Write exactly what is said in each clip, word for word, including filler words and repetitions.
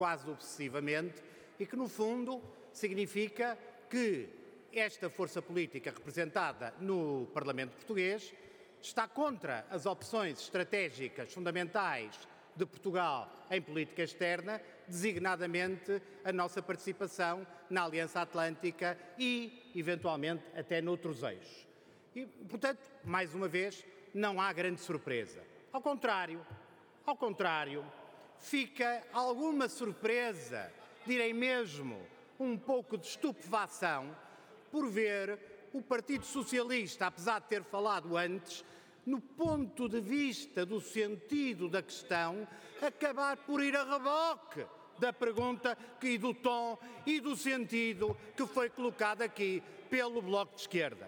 quase obsessivamente, e que, no fundo, significa que esta força política representada no Parlamento português está contra as opções estratégicas fundamentais de Portugal em política externa, designadamente a nossa participação na Aliança Atlântica e, eventualmente, até noutros eixos. E, portanto, mais uma vez, não há grande surpresa. Ao contrário, ao contrário, fica alguma surpresa, direi mesmo um pouco de estupefação, por ver o Partido Socialista, apesar de ter falado antes, no ponto de vista do sentido da questão, acabar por ir a reboque da pergunta e do tom e do sentido que foi colocado aqui pelo Bloco de Esquerda.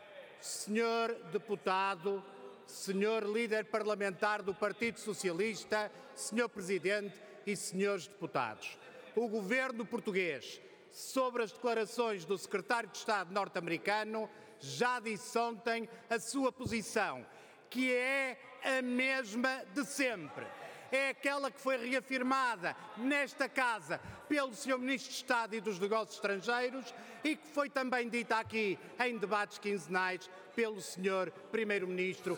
Senhor deputado, senhor líder parlamentar do Partido Socialista, senhor Presidente e senhores deputados, o governo português, sobre as declarações do secretário de Estado norte-americano, já disse ontem a sua posição, que é a mesma de sempre. É aquela que foi reafirmada nesta Casa pelo senhor Ministro de Estado e dos Negócios Estrangeiros e que foi também dita aqui em debates quinzenais pelo senhor Primeiro-Ministro.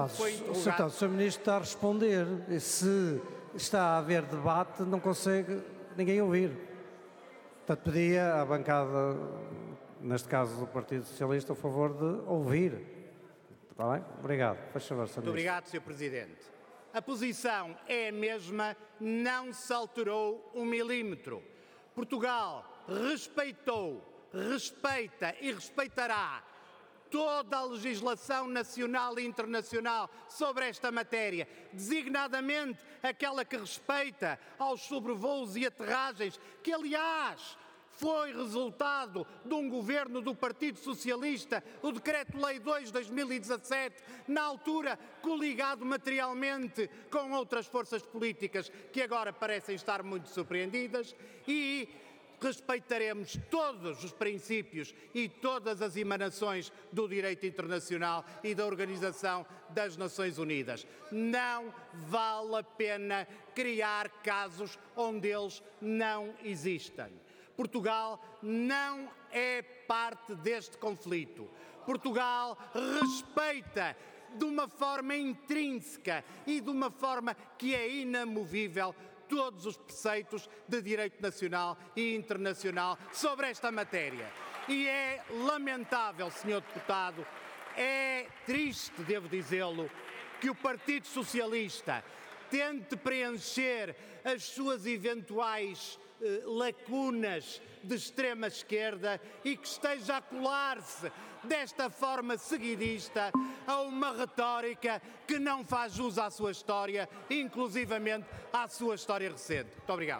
O senhor Ministro está a responder. E se está a haver debate, não consegue ninguém ouvir. Portanto, pedia à bancada, neste caso do Partido Socialista, o favor de ouvir. Está bem? Obrigado. Faz favor, senhor Ministro. Muito obrigado, senhor Presidente. A posição é a mesma, não se alterou um milímetro. Portugal respeitou, respeita e respeitará toda a legislação nacional e internacional sobre esta matéria, designadamente aquela que respeita aos sobrevoos e aterragens, que aliás foi resultado de um governo do Partido Socialista, o Decreto-Lei dois de dois mil e dezassete, na altura coligado materialmente com outras forças políticas que agora parecem estar muito surpreendidas, e respeitaremos todos os princípios e todas as emanações do direito internacional e da Organização das Nações Unidas. Não vale a pena criar casos onde eles não existem. Portugal não é parte deste conflito. Portugal respeita de uma forma intrínseca e de uma forma que é inamovível todos os preceitos de direito nacional e internacional sobre esta matéria. E é lamentável, senhor deputado, é triste, devo dizê-lo, que o Partido Socialista tente preencher as suas eventuais eh, lacunas de extrema-esquerda e que esteja a colar-se desta forma seguidista a uma retórica que não faz jus à sua história, inclusivamente à sua história recente. Muito obrigado.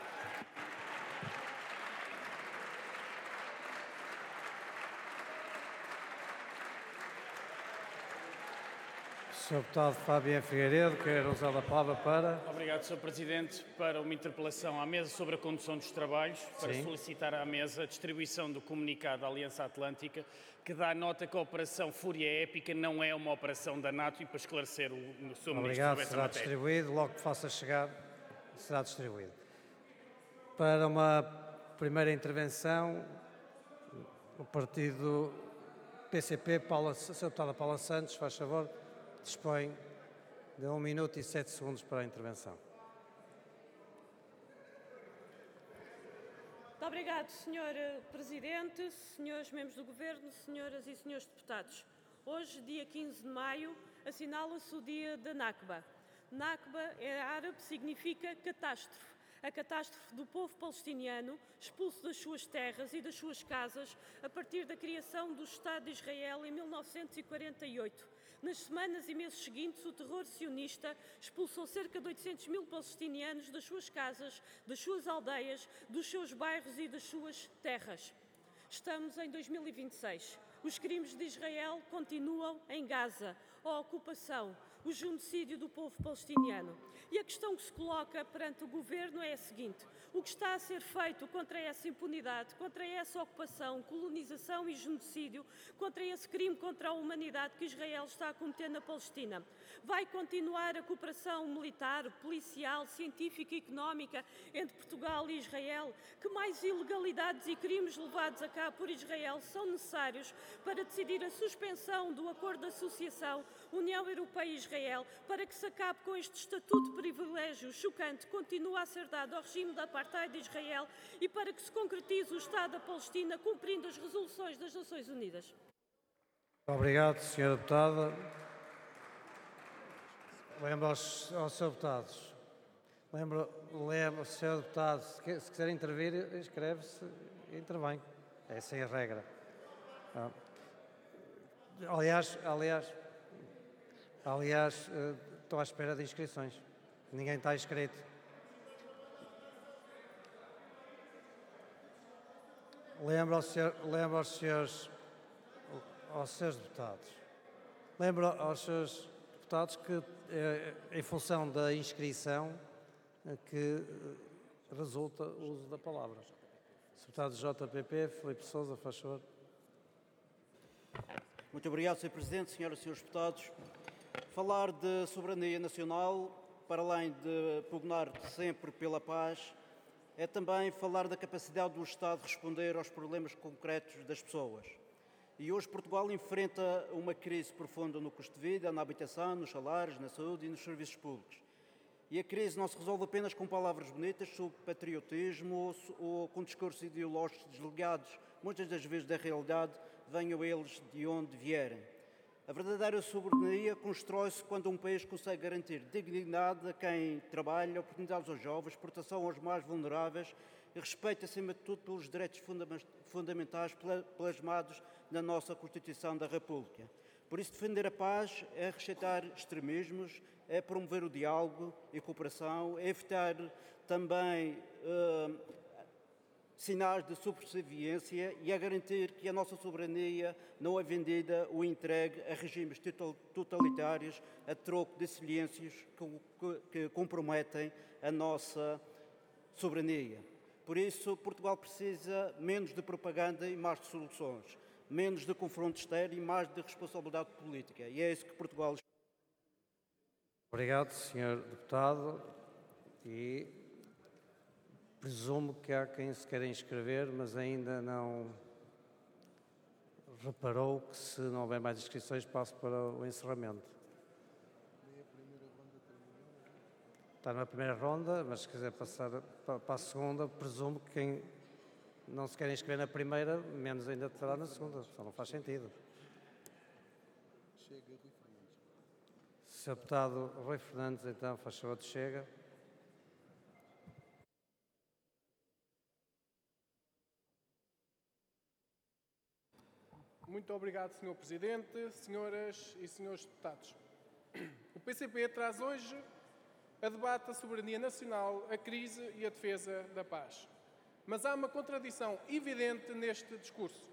senhor Deputado Fabiano Figueiredo, quer usar a palavra para... Obrigado, senhor Presidente. Para uma interpelação à mesa sobre a condução dos trabalhos, para Sim. solicitar à mesa a distribuição do comunicado da Aliança Atlântica, que dá nota que a Operação Fúria Épica não é uma operação da NATO, e para esclarecer o, o senhor Ministro sobre essa matéria. Será distribuído, logo que faça chegar, será distribuído. Para uma primeira intervenção, o partido P C P, Paula, senhor Deputada Paula Santos, faz favor. Dispõe de um minuto e sete segundos para a intervenção. Muito obrigado, senhor Presidente, senhores membros do Governo, senhoras e senhores deputados. Hoje, dia quinze de maio, assinala-se o dia da Nakba. Nakba, em árabe, significa catástrofe. A catástrofe do povo palestiniano, expulso das suas terras e das suas casas a partir da criação do Estado de Israel em mil novecentos e quarenta e oito. Nas semanas e meses seguintes, o terror sionista expulsou cerca de oitocentos mil palestinianos das suas casas, das suas aldeias, dos seus bairros e das suas terras. Estamos em dois mil e vinte e seis. Os crimes de Israel continuam em Gaza, a ocupação, o genocídio do povo palestiniano. E a questão que se coloca perante o Governo é a seguinte: O que está a ser feito contra essa impunidade, contra essa ocupação, colonização e genocídio, contra esse crime contra a humanidade que Israel está a cometer na Palestina? Vai continuar a cooperação militar, policial, científica e económica entre Portugal e Israel? Que mais ilegalidades e crimes levados a cabo por Israel são necessários para decidir a suspensão do Acordo de Associação União Europeia e Israel, para que se acabe com este estatuto de privilégio chocante que continua a ser dado ao regime da apartheid de Israel e para que se concretize o Estado da Palestina cumprindo as resoluções das Nações Unidas? Obrigado, senhora Deputada. Lembro aos, aos senhores Deputados. Lembro, lembro, senhor Deputado, se, quer, se quiser intervir, inscreve-se e intervém. Essa é a regra. Ah. Aliás, aliás, aliás, uh, estou à espera de inscrições. Ninguém está inscrito. Lembro aos, senhor, lembro aos senhores, aos senhores deputados. Lembro aos senhores deputados que, eh, em função da inscrição, eh, que eh, resulta o uso da palavra. Deputado J P P, Filipe Sousa, faz favor. Muito obrigado, senhor Presidente, senhoras e senhores deputados. Falar de soberania nacional, para além de pugnar sempre pela paz, é também falar da capacidade do Estado responder aos problemas concretos das pessoas. E hoje Portugal enfrenta uma crise profunda no custo de vida, na habitação, nos salários, na saúde e nos serviços públicos. E a crise não se resolve apenas com palavras bonitas sobre patriotismo ou com discursos ideológicos desligados, muitas das vezes da realidade, venham eles de onde vierem. A verdadeira soberania constrói-se quando um país consegue garantir dignidade a quem trabalha, oportunidades aos jovens, proteção aos mais vulneráveis e respeito, acima de tudo, pelos direitos fundamentais plasmados na nossa Constituição da República. Por isso, defender a paz é rejeitar extremismos, é promover o diálogo e cooperação, é evitar também uh, sinais de subserviência e a garantir que a nossa soberania não é vendida ou entregue a regimes totalitários a troco de silêncios que, que comprometem a nossa soberania. Por isso, Portugal precisa menos de propaganda e mais de soluções, menos de confronto externo e mais de responsabilidade política. E é isso que Portugal... Obrigado, senhor Deputado. E presumo que há quem se queira inscrever, mas ainda não reparou que, se não houver mais inscrições, passo para o encerramento. Está na primeira ronda, mas se quiser passar para a segunda, presumo que quem não se quer inscrever na primeira, menos ainda estará na segunda, só não faz sentido. senhor Deputado Rui Fernandes, então, faz favor de chega. Muito obrigado, senhor Presidente, senhoras e senhores deputados. O P C P traz hoje a debate a soberania nacional, a crise e a defesa da paz. Mas há uma contradição evidente neste discurso.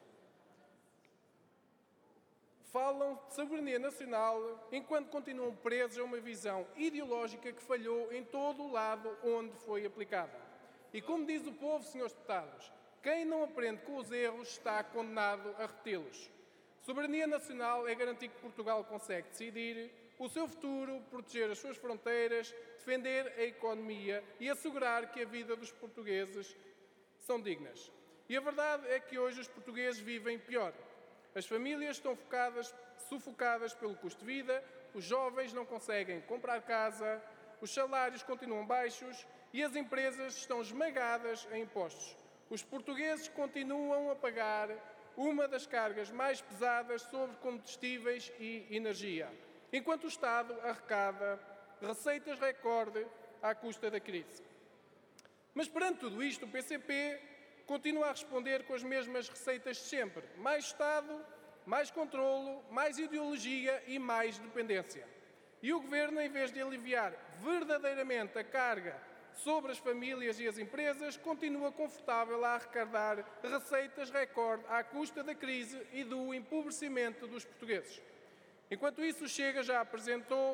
Falam de soberania nacional enquanto continuam presos a uma visão ideológica que falhou em todo o lado onde foi aplicada. E como diz o povo, senhores deputados, quem não aprende com os erros está condenado a repeti-los. Soberania nacional é garantir que Portugal consegue decidir o seu futuro, proteger as suas fronteiras, defender a economia e assegurar que a vida dos portugueses são dignas. E a verdade é que hoje os portugueses vivem pior. As famílias estão focadas, sufocadas pelo custo de vida, os jovens não conseguem comprar casa, os salários continuam baixos e as empresas estão esmagadas em impostos. Os portugueses continuam a pagar uma das cargas mais pesadas sobre combustíveis e energia, enquanto o Estado arrecada receitas recorde à custa da crise. Mas perante tudo isto, o P C P continua a responder com as mesmas receitas de sempre. Mais Estado, mais controlo, mais ideologia e mais dependência. E o Governo, em vez de aliviar verdadeiramente a carga sobre as famílias e as empresas, continua confortável a arrecadar receitas recorde à custa da crise e do empobrecimento dos portugueses. Enquanto isso, o Chega já apresentou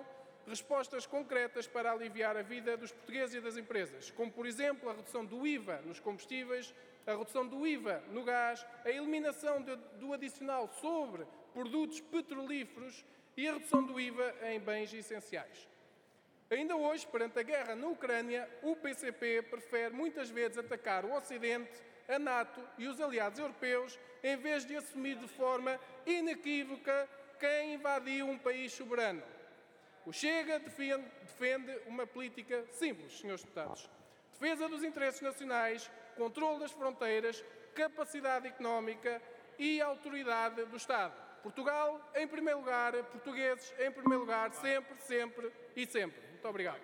respostas concretas para aliviar a vida dos portugueses e das empresas, como, por exemplo, a redução do I V A nos combustíveis, a redução do I V A no gás, a eliminação de, do adicional sobre produtos petrolíferos e a redução do I V A em bens essenciais. Ainda hoje, perante a guerra na Ucrânia, o P C P prefere muitas vezes atacar o Ocidente, a NATO e os aliados europeus, em vez de assumir de forma inequívoca quem invadiu um país soberano. O Chega defende, defende uma política simples, senhores deputados. Defesa dos interesses nacionais, controle das fronteiras, capacidade económica e autoridade do Estado. Portugal em primeiro lugar, portugueses em primeiro lugar, sempre, sempre e sempre. Muito obrigado.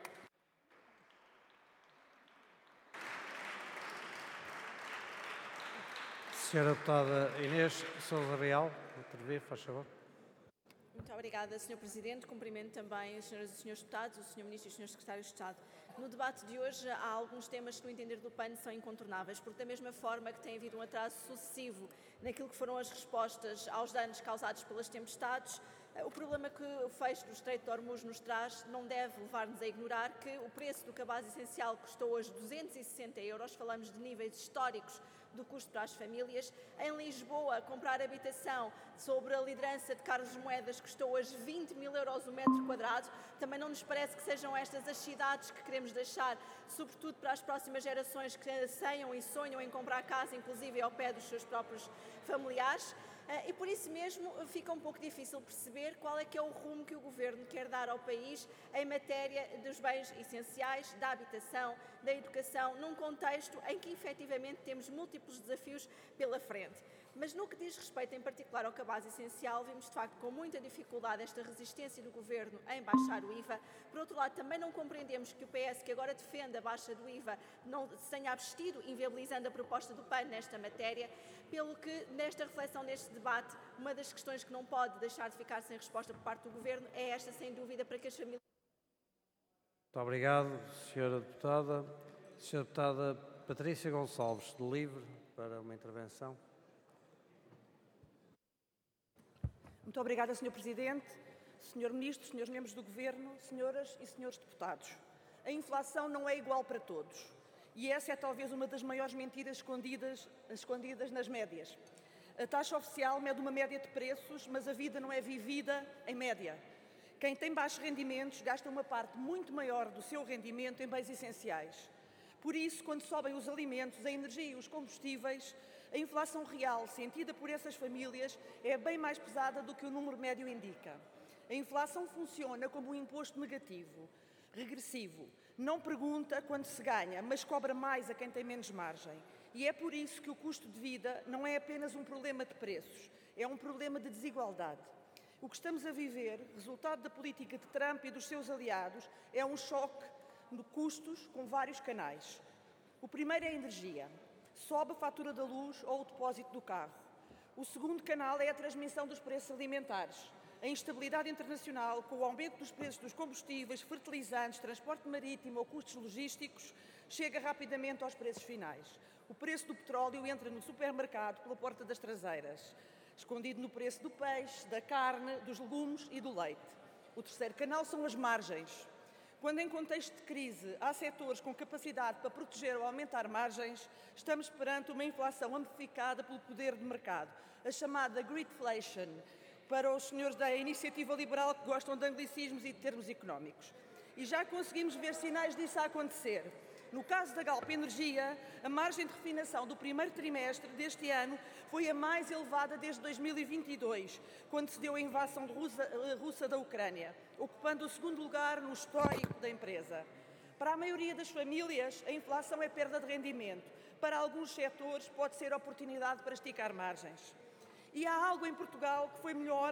Senhora Deputada Inês Sousa Real, intervir, faz favor. Muito obrigada, senhor Presidente. Cumprimento também as senhoras e senhores deputados, o senhor Ministro e os senhores Secretários de Estado. No debate de hoje há alguns temas que, no entender do P A N, são incontornáveis, porque da mesma forma que tem havido um atraso sucessivo naquilo que foram as respostas aos danos causados pelas tempestades, o problema que o fecho do Estreito de Hormuz nos traz não deve levar-nos a ignorar que o preço do cabaz essencial custou hoje duzentos e sessenta euros, falamos de níveis históricos do custo para as famílias. Em Lisboa, comprar habitação sob a liderança de Carlos Moedas custou hoje vinte mil euros o metro quadrado. Também não nos parece que sejam estas as cidades que queremos deixar, sobretudo para as próximas gerações que anseiam e sonham em comprar casa, inclusive ao pé dos seus próprios familiares. E por isso mesmo fica um pouco difícil perceber qual é que é o rumo que o Governo quer dar ao país em matéria dos bens essenciais, da habitação, da educação, num contexto em que efetivamente temos múltiplos desafios pela frente. Mas no que diz respeito em particular ao cabaz essencial, vimos de facto com muita dificuldade esta resistência do Governo em baixar o I V A. Por outro lado, também não compreendemos que o P S, que agora defende a baixa do I V A, não se tenha abstido, inviabilizando a proposta do P A N nesta matéria, pelo que nesta reflexão, neste debate, uma das questões que não pode deixar de ficar sem resposta por parte do Governo é esta, sem dúvida, para que as famílias... Muito obrigado, senhora Deputada. senhora Deputada Patrícia Gonçalves, do LIVRE, para uma intervenção. Muito obrigada, senhor Presidente, senhor Ministro, senhores membros do Governo, senhoras e senhores deputados. A inflação não é igual para todos e essa é talvez uma das maiores mentiras escondidas, escondidas nas médias. A taxa oficial mede uma média de preços, mas a vida não é vivida em média. Quem tem baixos rendimentos gasta uma parte muito maior do seu rendimento em bens essenciais. Por isso, quando sobem os alimentos, a energia e os combustíveis, a inflação real sentida por essas famílias é bem mais pesada do que o número médio indica. A inflação funciona como um imposto negativo, regressivo. Não pergunta quando se ganha, mas cobra mais a quem tem menos margem. E é por isso que o custo de vida não é apenas um problema de preços, é um problema de desigualdade. O que estamos a viver, resultado da política de Trump e dos seus aliados, é um choque de custos com vários canais. O primeiro é a energia. Sobe a fatura da luz ou o depósito do carro. O segundo canal é a transmissão dos preços alimentares. A instabilidade internacional, com o aumento dos preços dos combustíveis, fertilizantes, transporte marítimo ou custos logísticos, chega rapidamente aos preços finais. O preço do petróleo entra no supermercado pela porta das traseiras, escondido no preço do peixe, da carne, dos legumes e do leite. O terceiro canal são as margens. Quando em contexto de crise há setores com capacidade para proteger ou aumentar margens, estamos perante uma inflação amplificada pelo poder de mercado, a chamada greedflation, para os senhores da iniciativa liberal que gostam de anglicismos e de termos económicos. E já conseguimos ver sinais disso a acontecer. No caso da Galp Energia, a margem de refinação do primeiro trimestre deste ano foi a mais elevada desde dois mil e vinte e dois, quando se deu a invasão russa, russa da Ucrânia, ocupando o segundo lugar no histórico da empresa. Para a maioria das famílias, a inflação é perda de rendimento. Para alguns setores, pode ser oportunidade para esticar margens. E há algo em Portugal que foi melhor,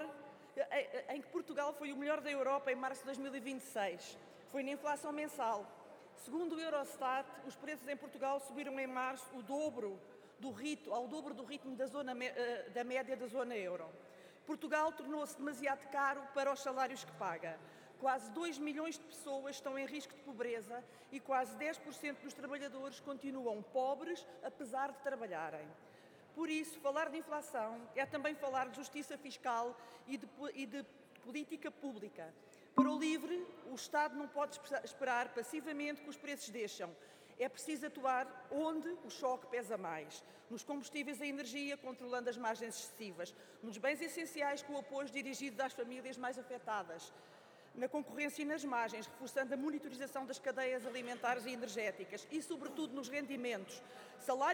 em que Portugal foi o melhor da Europa em março de dois mil e vinte e seis. Foi na inflação mensal. Segundo o Eurostat, os preços em Portugal subiram em março o dobro do ritmo, ao dobro do ritmo da, zona, da média da zona euro. Portugal tornou-se demasiado caro para os salários que paga. Quase dois milhões de pessoas estão em risco de pobreza e quase dez por cento dos trabalhadores continuam pobres, apesar de trabalharem. Por isso, falar de inflação é também falar de justiça fiscal e de, e de política pública. Para o LIVRE, o Estado não pode esperar passivamente que os preços deixam. É preciso atuar onde o choque pesa mais. Nos combustíveis e energia, controlando as margens excessivas. Nos bens essenciais, com o apoio dirigido às famílias mais afetadas. Na concorrência e nas margens, reforçando a monitorização das cadeias alimentares e energéticas. E, sobretudo, nos rendimentos. Salário